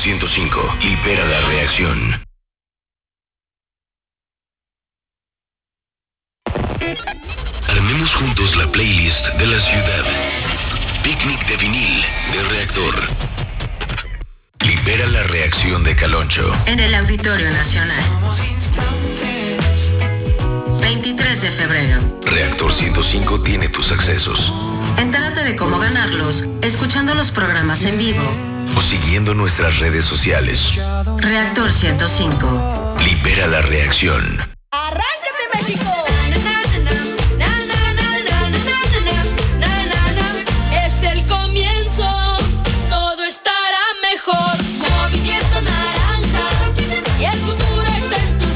105. Libera la reacción. Armemos juntos la playlist de la ciudad. Picnic de vinil de Reactor. Libera la reacción de Caloncho. En el Auditorio Nacional. 23 de febrero. Reactor 105 tiene tus accesos. Entérate de cómo ganarlos escuchando los programas en vivo O siguiendo nuestras redes sociales. Reactor 105. Libera la reacción.